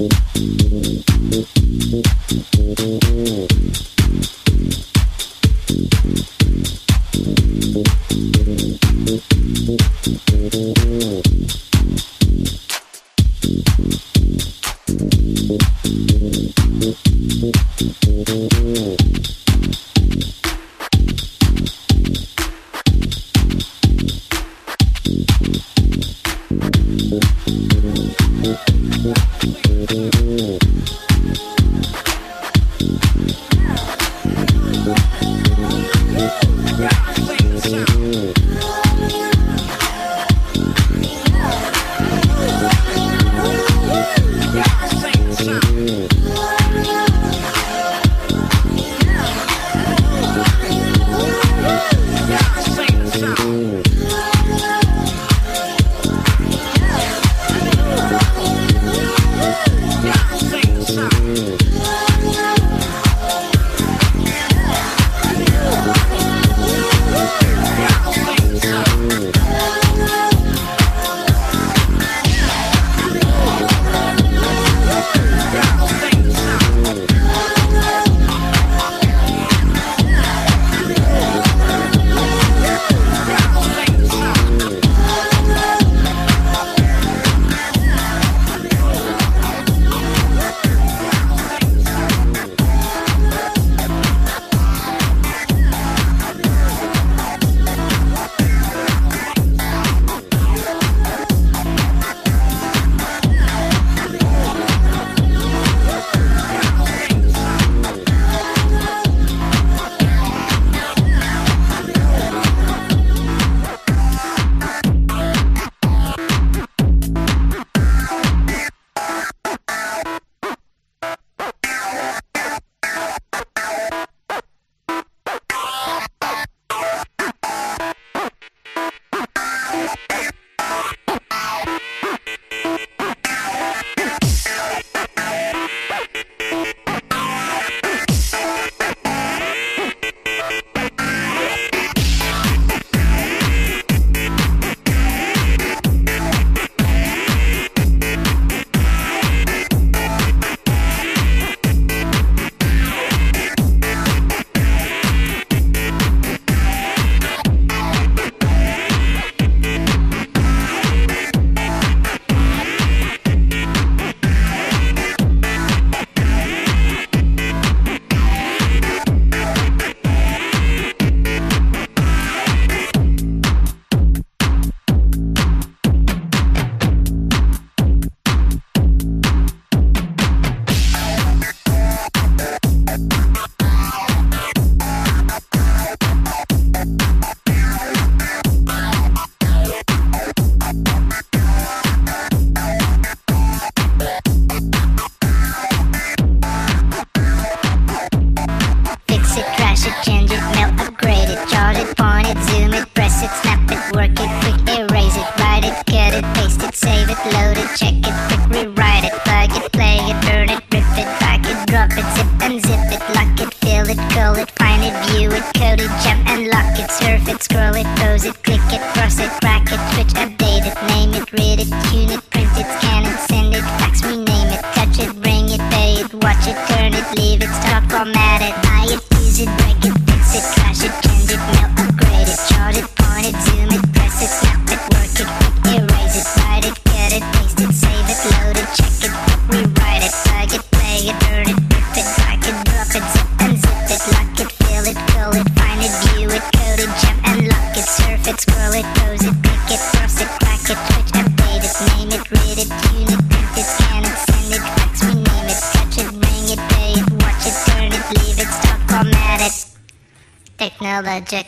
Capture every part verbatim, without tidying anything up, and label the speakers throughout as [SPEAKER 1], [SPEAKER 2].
[SPEAKER 1] Technologic,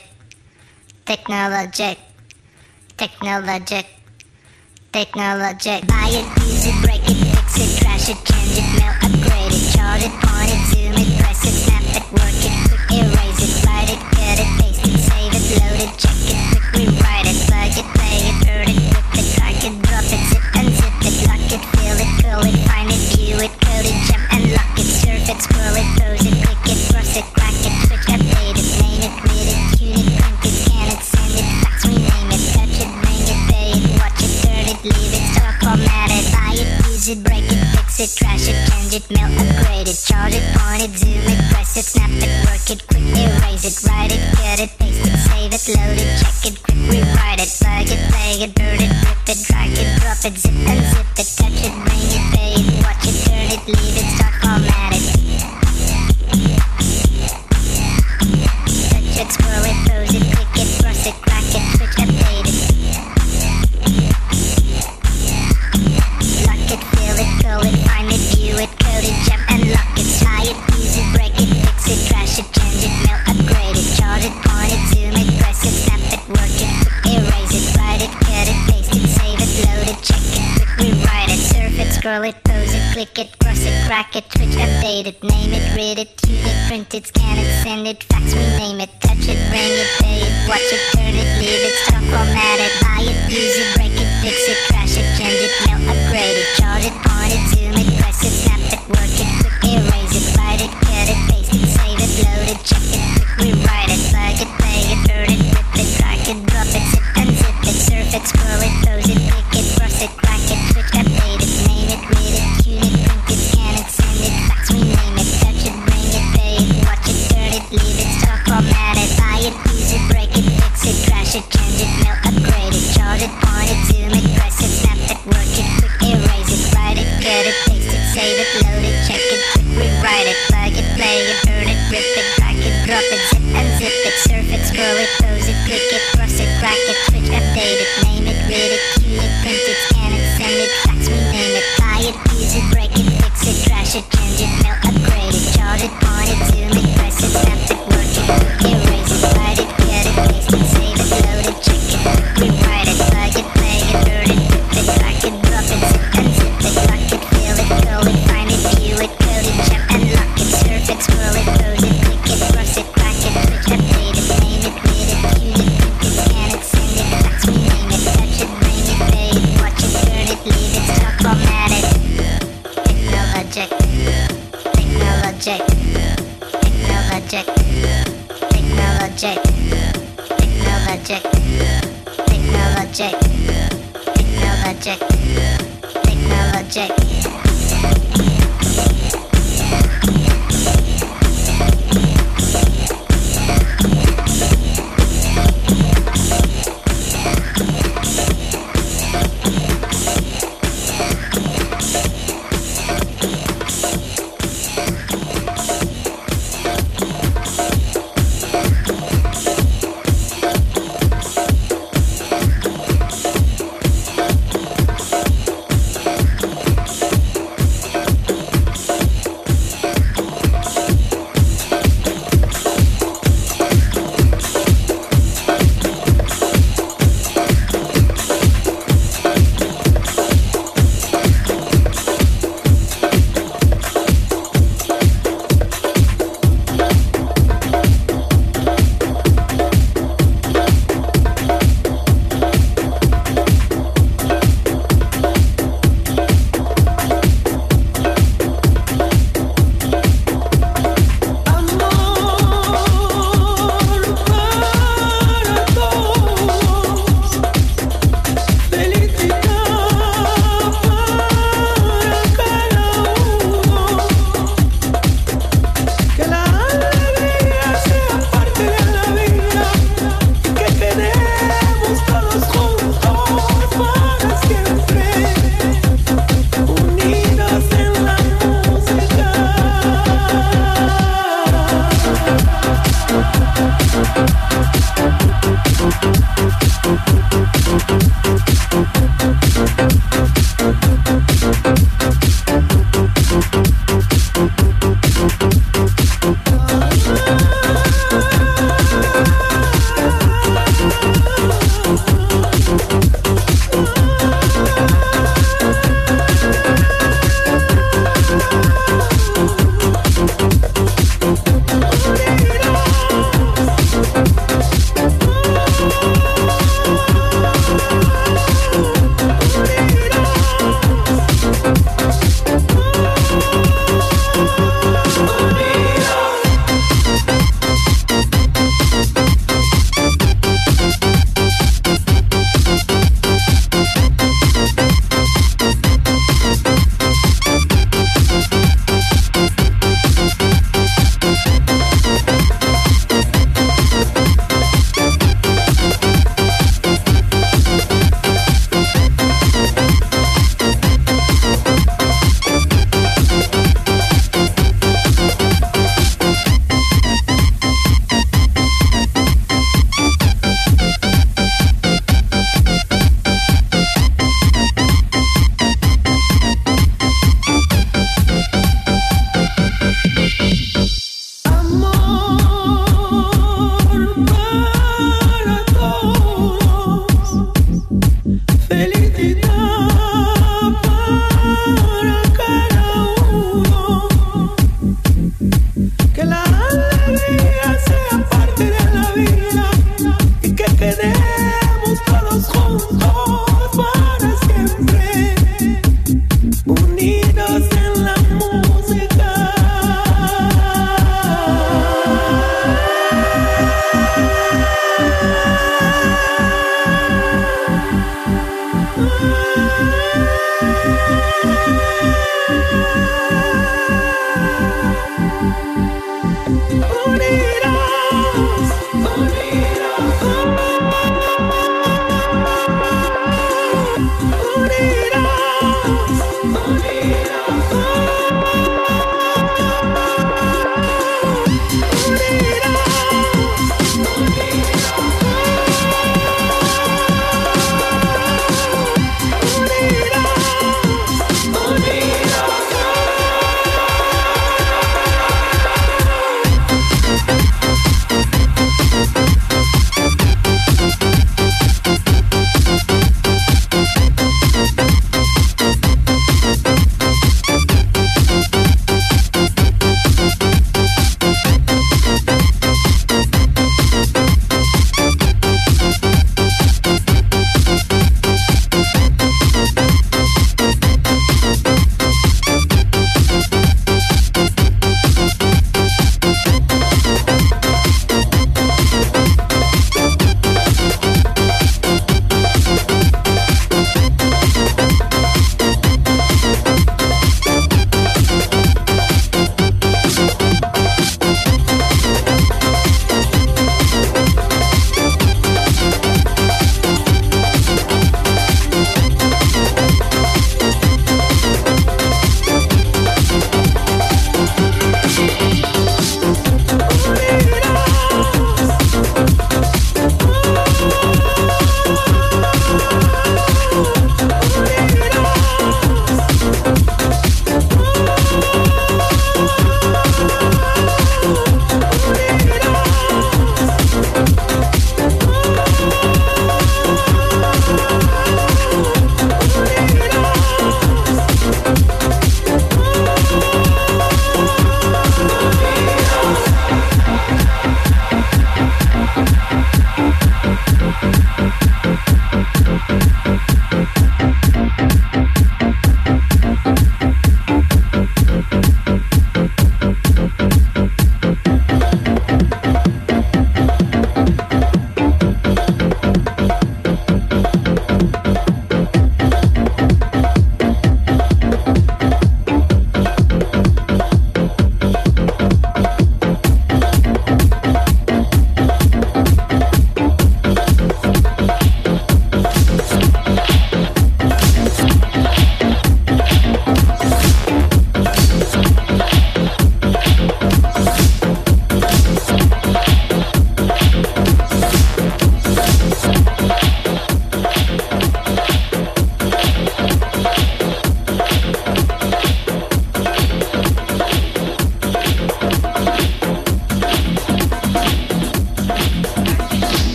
[SPEAKER 1] technologic, technologic, technologic. Buy it, use it, break it, fix it, trash it, change it, mail, upgrade it, charge it, point it, zoom it, press it, snap it, work it, quick erase it, write it, cut it, paste it, save it, load it, check it, quick rewrite it, plug it, play it, burn it, rip it, drag it, drop it, zip and zip it, lock it, fill it, curl it, find it, view it, code it, jump and lock it, surf it, scroll it, pose it, click it, cross it, crack it, switch, update it, name it, read it, tune it, print it, scan it, send it, fax, rename it, touch it, bring it, pay it, watch it, turn it, leave it, stop, format it, buy it, use it, fix it, trash it, change it, melt, upgrade it, charge it, point it, zoom it, press it, snap it, work it, quick erase it, write it, cut it, paste it, save it, load it, check it, quick rewrite it, plug it, play it, burn it, rip it, drag it, drop it, zip unzip it, touch it, bring it, pay it, watch it, turn it, leave it, start, format it. Touch it, scroll it, pose it, click it, cross it, crack it, switch, update it. Lock it, fill it, call it, find it, view it, code it, jump and lock it, try it, use it, break it, fix it, trash it, change it, melt, upgrade it, charge it, point it, zoom it, press it, snap it, work it, quick erase it, write it, cut it, paste it, save it, load it, check it, quick rewrite it, surf it, scroll it, pose it, click it, cross it, crack it, switch, update it, name it, read it, tune it, print it, scan it, send it, fax, rename it, touch it, bring it, pay it, watch it, turn it, leave it, stop, format it, buy it, use it, break it, fix it, trash it, change it, melt, upgrade it, charge it, point it, zoom it, press it, snap it, work it, quick erase it, write it, cut it, paste it, save it, load it, check it, quick rewrite it, plug it, play it, burn it, rip it, drag it, drop it, zip unzip it, surf it, scroll it, pose it, click it, cross it, crack it, switch, update it, name it, read it, tune it, print it, scan it, send it, fax, rename it, touch it, bring it, pay it, watch it, turn it, leave it, stop, format it, buy it, use it, break it, fix it, trash it, change it, melt, upgrade it, charge it, point it, zoom it, press it, snap it, work it, quick erase it, write it, cut it, paste it, save it, load it, check it, quick rewrite it, plug it, play it, burn it, rip it, drag it, drop it, zip unzip it, surf it, scroll it, pose it, click it, cross it, crack it, switch, update it, name it, read it, tune it, print it, scan it, send it, fax, rename it, buy it, use it, break it, fix it, trash it, change it, melt, upgrade it, charge it, point it, zoom it, press it, snap it, work it, quick erase it, write it, cut it, paste it, save it, load it, check it, quick rewrite it, plug it, play it, burn it, rip it, drag it, drop it, zip unzip it, lock it, fill it, call it, find it, view it, code it, jump and lock it, surf it, scroll it, pose it, click it, cross it, crack it, switch, update it, name it, read it, tune it, print it, scan it, send it, fax, rename it, touch it, bring it, pay it, watch it, turn it, leave it, stop, format it. Technologic, technologic, technologic, technologic, technologic, technologic, technologic, technologic.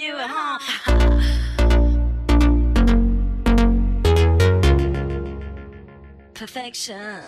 [SPEAKER 2] you at home. Perfection.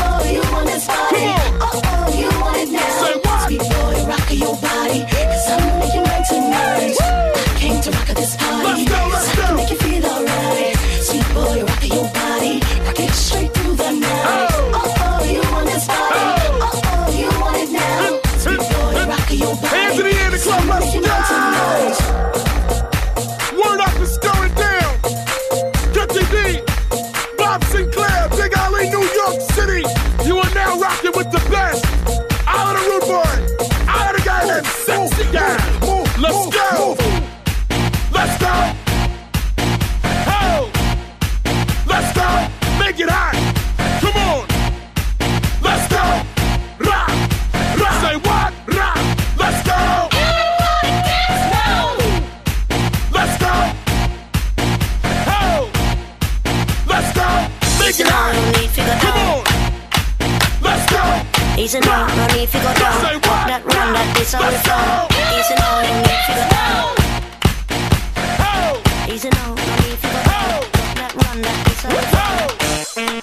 [SPEAKER 3] Say what? Sweet boy, rock your body, 'cause I'm
[SPEAKER 2] Hands in the air in the club, let's go! Word up is going down. Get T D, Bob Sinclair, Big Ali, New York City. You are now rocking with the best. Out of the rude boy. Out of the guy that's sexy guy. Let's go. Let's go. Ho. Let's go. Make it hot. Come on. Let's go. Rock. Rock. Say what? Rock. Let's go. Everybody dance now. Let's go. Ho. Let's go. Make it hot. Come on. Let's go.
[SPEAKER 3] Easy now, no need to go down. That run, that is all it's on. Easy now, no need to go down. Easy now, no need to go down. That run, that is all it's on.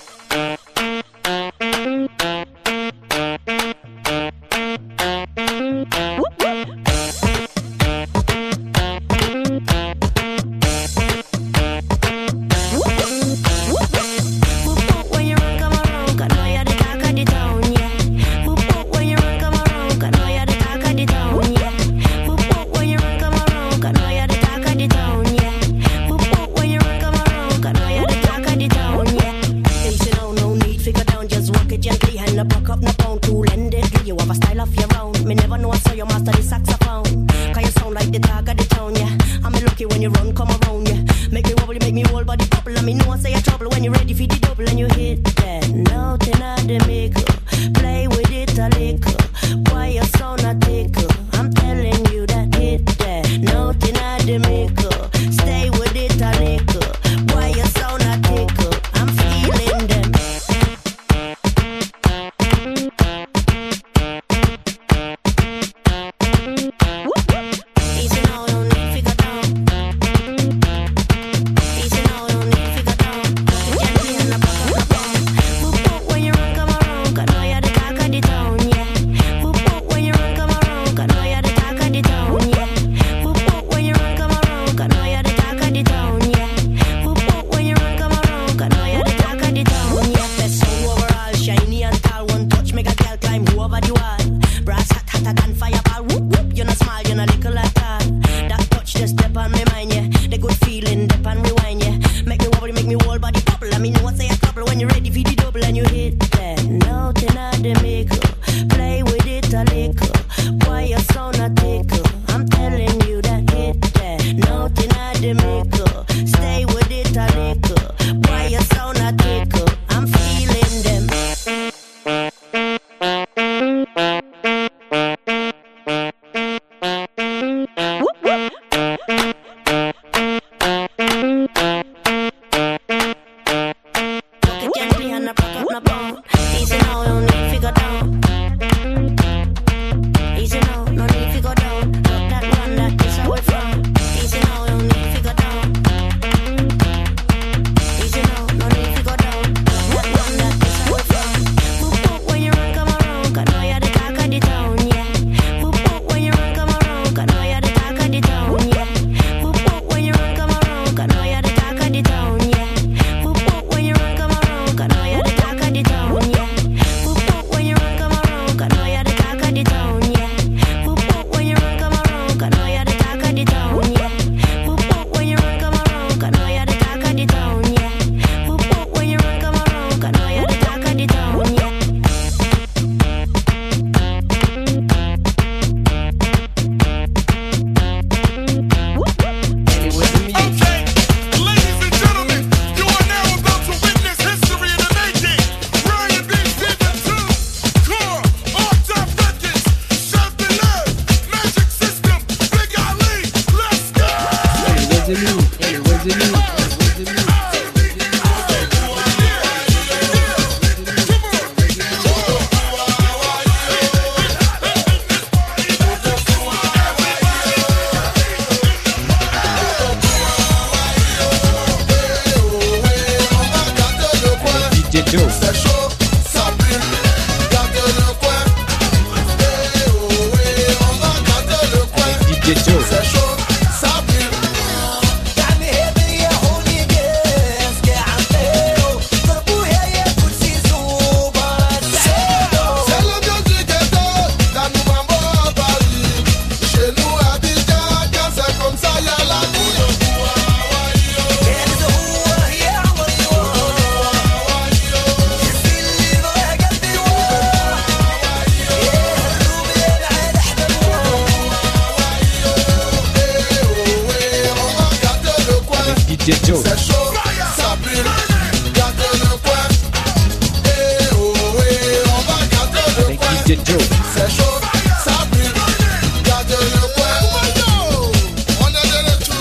[SPEAKER 4] D J Joe.
[SPEAKER 2] C'est chaud, ça brûle, gâte le coin. Eh oh, eh, on va gâter le
[SPEAKER 4] Avec
[SPEAKER 2] coin.
[SPEAKER 4] D J Joe.
[SPEAKER 2] C'est chaud, ça brûle, gâte le coin. On est de retour.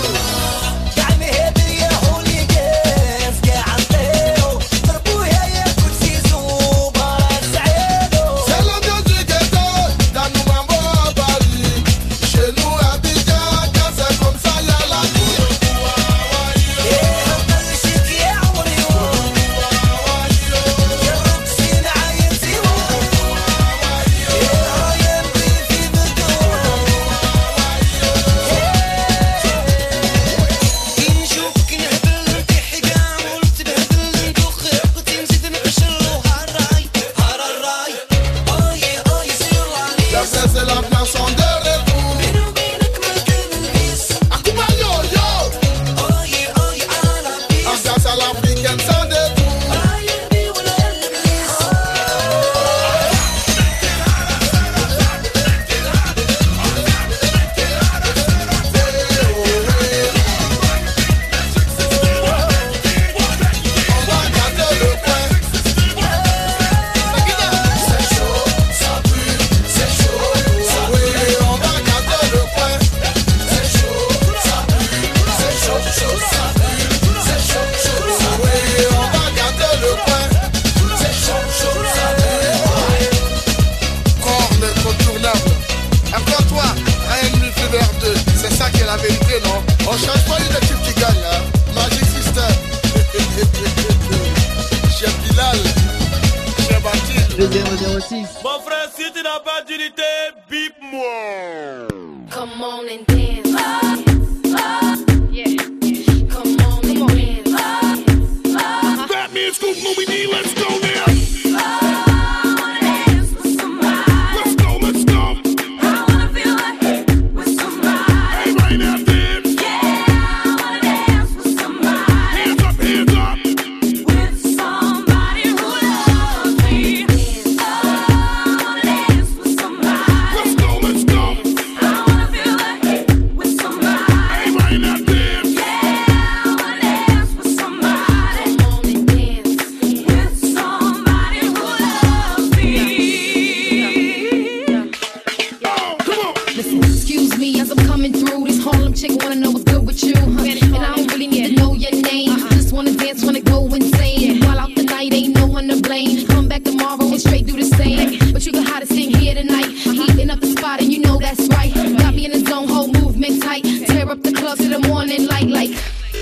[SPEAKER 2] C'est l'ambiance du ghetto, dans nous mambo à Paris. Chez nous à Abidjan, quand c'est comme ça, y'a la vie. La cesse et la place sont de retour. Akuma yo yo. Ambiance à l'africaine sans détour. On va gâter le coin. C'est chaud, ça pue, c'est chaud, ça oui, on va gâter le coin. C'est chaud, ça pue, c'est chaud, chaud, ça pue, c'est chaud, chaud, ça oui, on va gâter le coin. C'est chaud, chaud, ça pue. Corps incontournable. Accorde-toi à un multivers deux. C'est ça qui est la vérité, non? On change pas une équipe qui gagne, hein? Magic System. Chef Bilal. Chef Batil.
[SPEAKER 4] deux zéro zéro six.
[SPEAKER 5] Mon frère, si tu n'as pas d'unité, bip-moi.
[SPEAKER 3] Come on and dance. Yeah. Come on and dance.
[SPEAKER 2] That means Scoop Movie D, let's go now. Let's go, let's go. Hey, right now, dance. Hands up, hands up. Let's go, let's go. Hey, right now, dance. Oh, come on.
[SPEAKER 6] Listen, excuse me as I'm coming through. This Harlem chick wanna know what's good with you, huh? And I don't really need to know your name. Just wanna dance, wanna go insane. While out the night, ain't no one to blame. Come back tomorrow and straight do the same. But you can hide this thing here tonight. Heating up the spot and you know that's right. Got me in the zone, whole movement tight. Tear up the club to the morning light, like.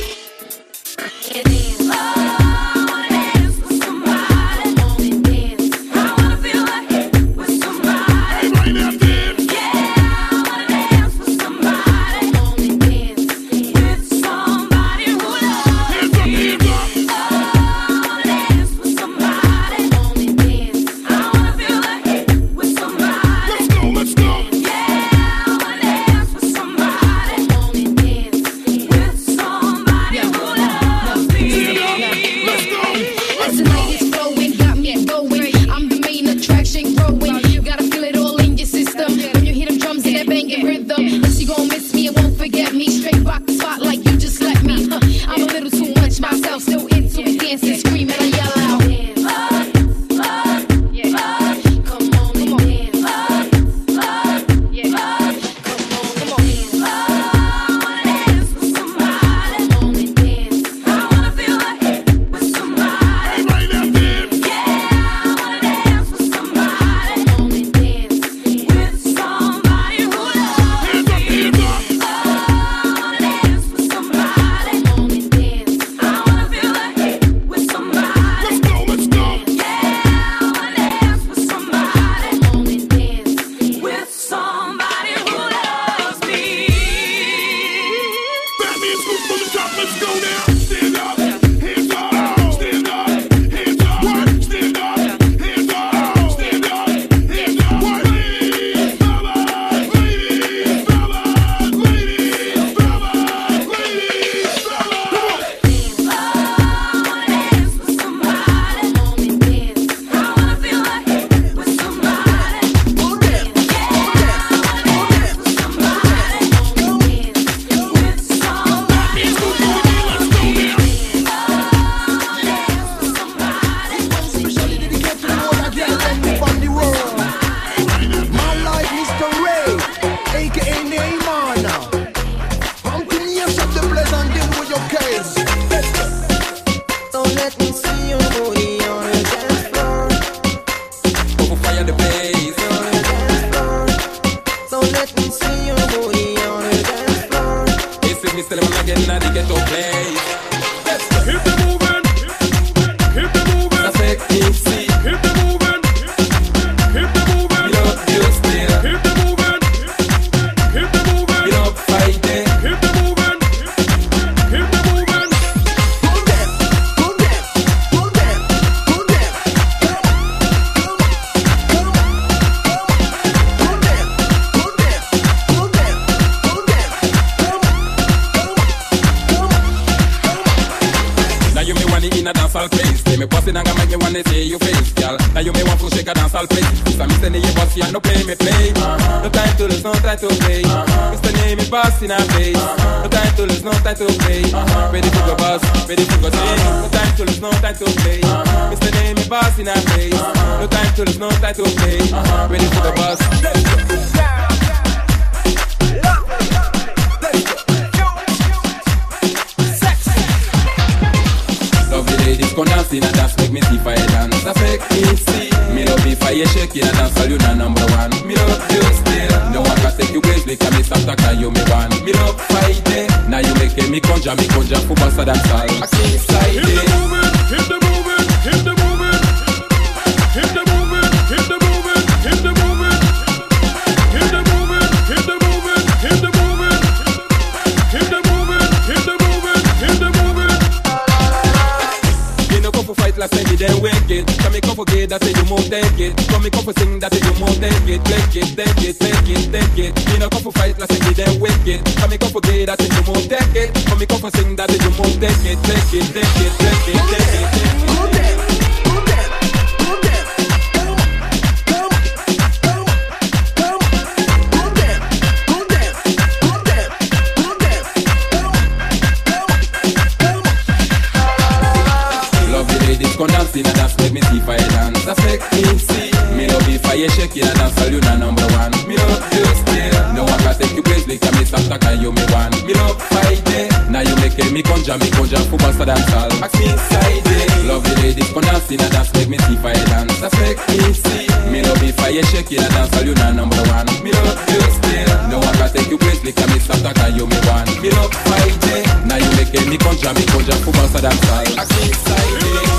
[SPEAKER 2] Hey, right now, dance. Hands up, hands up. Let's go, let's go.
[SPEAKER 4] me still I'm again in the ghetto place.
[SPEAKER 2] Keep the moving, keep the moving.
[SPEAKER 4] That's make me see.
[SPEAKER 2] Keep the moving, keep the moving.
[SPEAKER 4] You know you still.
[SPEAKER 2] Keep the moving, keep the moving.
[SPEAKER 4] You know fighting.
[SPEAKER 2] Keep the moving, keep the moving.
[SPEAKER 7] Go down, go down, go down, go down. Come on, come on, come on. Go down, go down, go down, go down. Come on, come on, come on.
[SPEAKER 4] Now you me want it in a dancehall place. Say me bossy and I make me wanna see you face, girl. Now you me want to shake a dancehall place. So me say you bossy and no play me play. Uh-huh. No time to lose, no time to play. Uh-huh. Mister name me bossy in a face. Uh-huh. No time to lose, no time to play. Uh-huh. Ready to go boss, ready to go sing. No time to lose, no time to play. Uh-huh. Mister name me bossy in a face. Uh-huh. No time to lose, no time to play. Uh-huh. Ready to go boss. Love the ladies come dancing and dance, make me see fire dance. That's make me see. Me love if I shaking and dance, all you know number one. Me love you still. No one can take you crazy, can me stop talking, you me one. Me love fighting. Now you make me conjure, me conjure for bossa dance all. I see inside
[SPEAKER 2] Keep the moving, keep the moving, keep the moving. Keep the moving, keep the moving, keep the moving. Keep the moving, keep the moving, keep the moving. Keep the moving, keep the moving, keep the moving.
[SPEAKER 4] Me no come for fight, last time me then wake it. Come me come for gay, that say you won't take it. Come me come for sing, that say you won't take it. Take it, take it, take it, take it. Me no come for fight, last time me then wake it. Come me come for gay, that say you won't take it. Come me come for sing, that say you won't take it. Take it, take it, take it, take it, take it.
[SPEAKER 7] Go down, go down, go down. Come on, come on, come on, come on. Go down, go down, go down, go down. Come on, come on, come on.
[SPEAKER 4] Love the ladies come dancing and dance, make me see fire dance. That's make me see. Me love if I shaking and dance, all you know number one. Me love you still. No one can take you crazy, can me stop talking, you me one. Me love fighting. Now you make me conjure, me conjure for bossa dance all. Ask me inside it. Love the ladies come dancing and dance, make me see fire dance. That's make me see. Me love if I shaking and dance, all you know number one. Me love you still. No one can take you crazy, can me stop talking, you me one. Me love fighting. Now you make me conjure, me conjure for bossa dance all. Ask me inside it.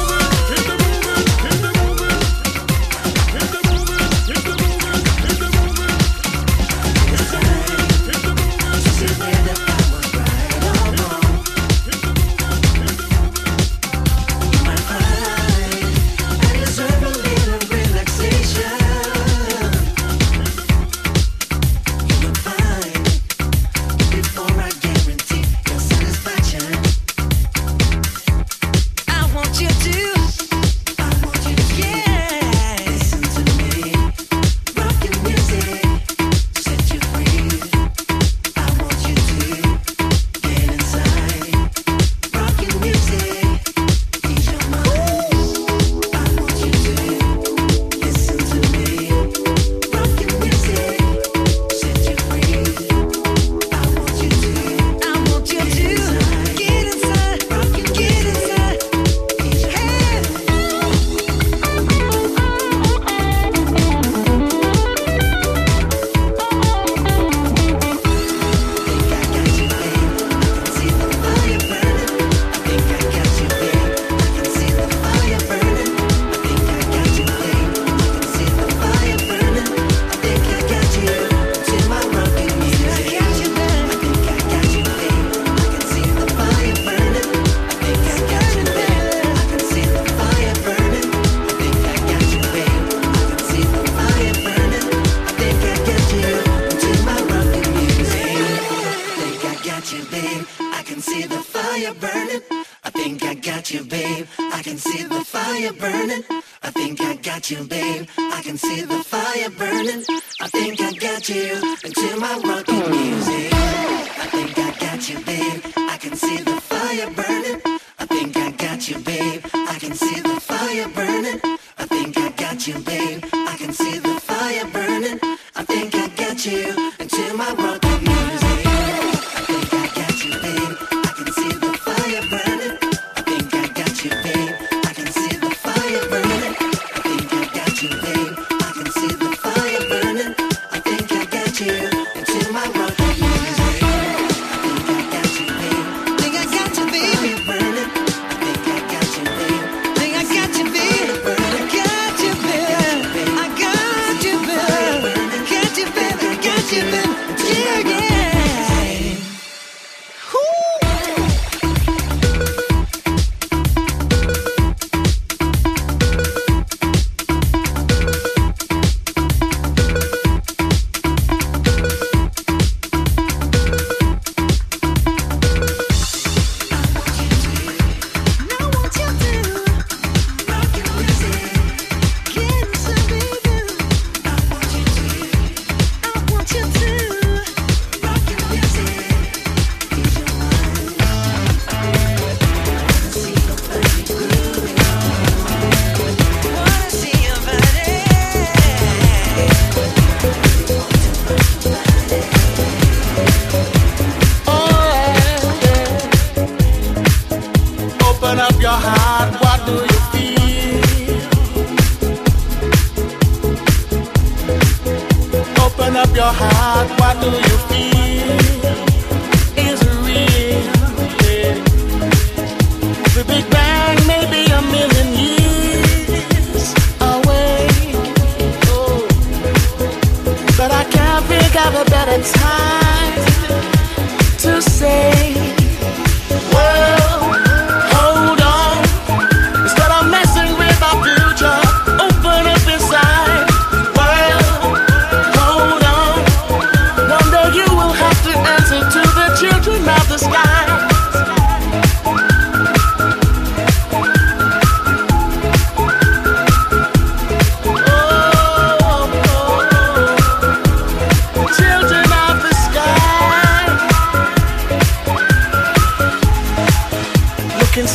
[SPEAKER 7] you, babe. I can see the fire burning. I think I got you into my rockin' music. I think I got you, babe. I can see the fire burning. I think I got you, babe. I can see the fire burning. I think I got you, babe. I can see the fire burning. I think I got you into my rockin' music. I think I got you, babe. I can see the fire burning. I think I got you, babe. I can see the fire burning. I think I got you, babe. I can see the fire burning. I think I got you into my rockin' music.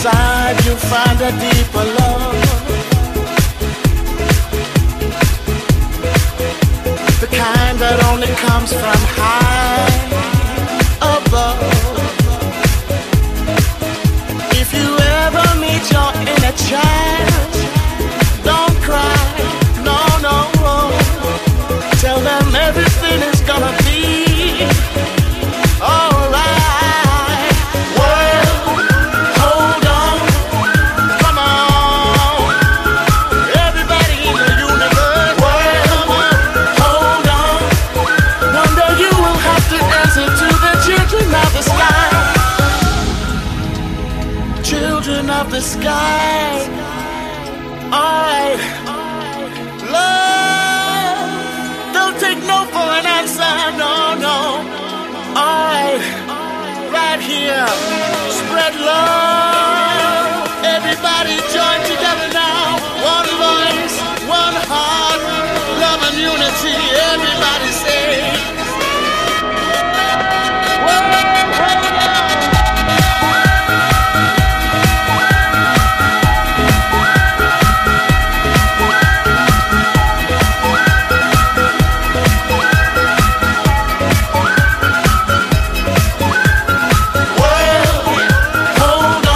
[SPEAKER 8] inside you find a deeper love, the kind that only comes from high above. If you ever meet your inner child, don't cry, no, no, tell them everything is gonna be alright. World, hold on, come on, everybody in the universe. World, hold on, one day you will have to answer to the children of the sky. Children of the sky, alright. Love, don't take no for an answer, no, no. Alright, right here, spread love. Everybody join together now. One voice, one heart, love and unity. Everybody say, whoa, hold on. Hold on.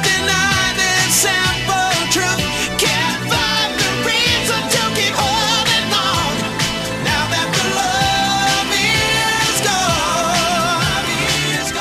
[SPEAKER 9] deny this simple truth. Can't find the reason to keep holding on. Now that the love is gone, is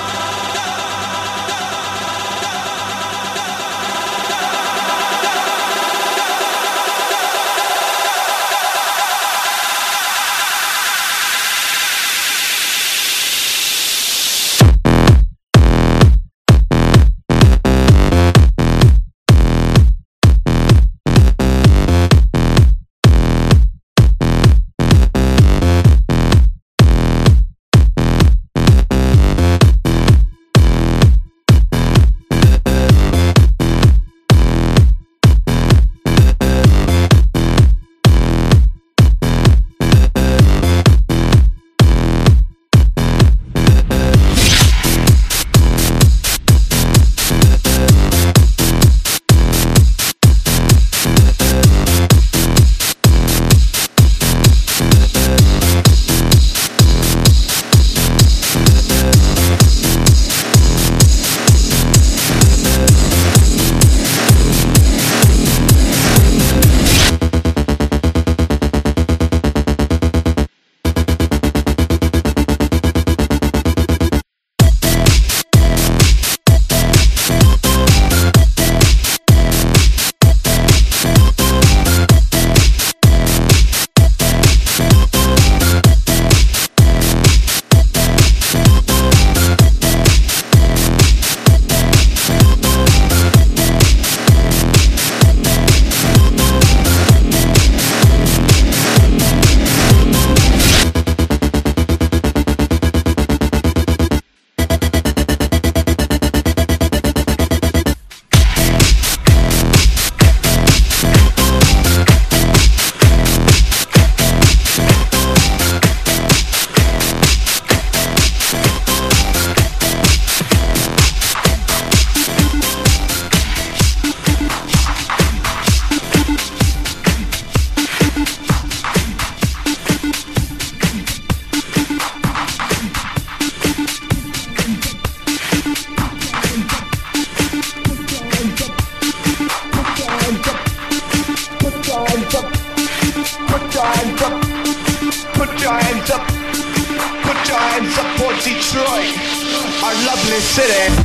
[SPEAKER 10] Detroit, our lovely city.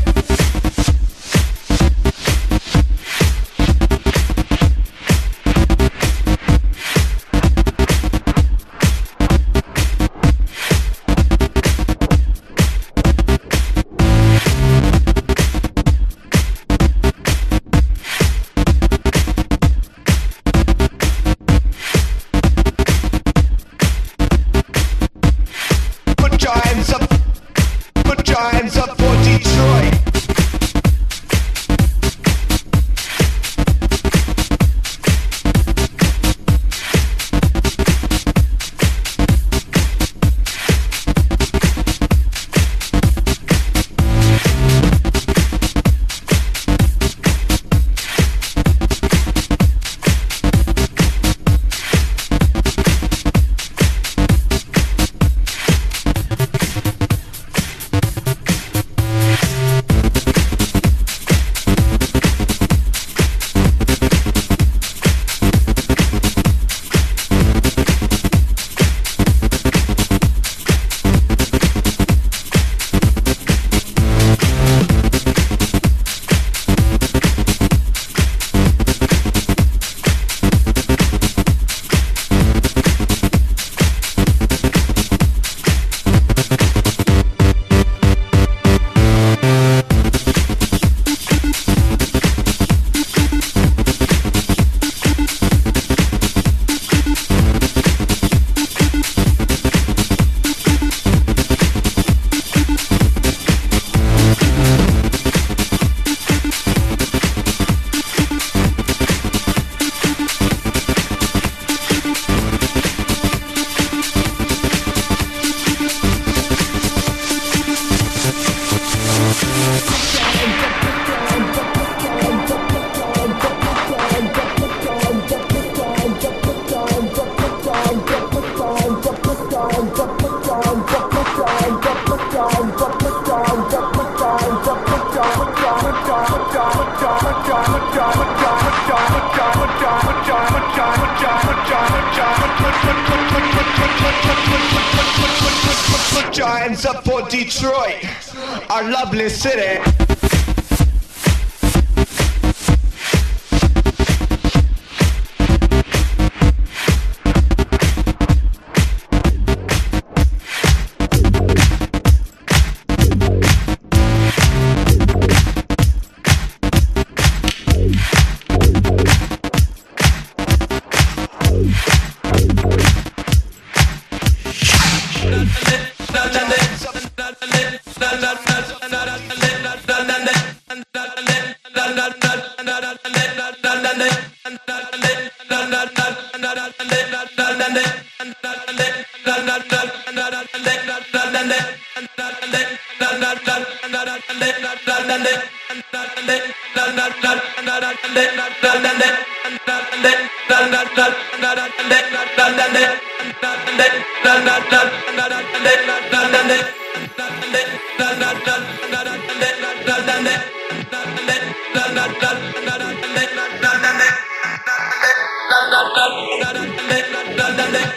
[SPEAKER 10] Put your hands up, put your hands up for Detroit. Put your hands up for Detroit, our lovely city.
[SPEAKER 9] London,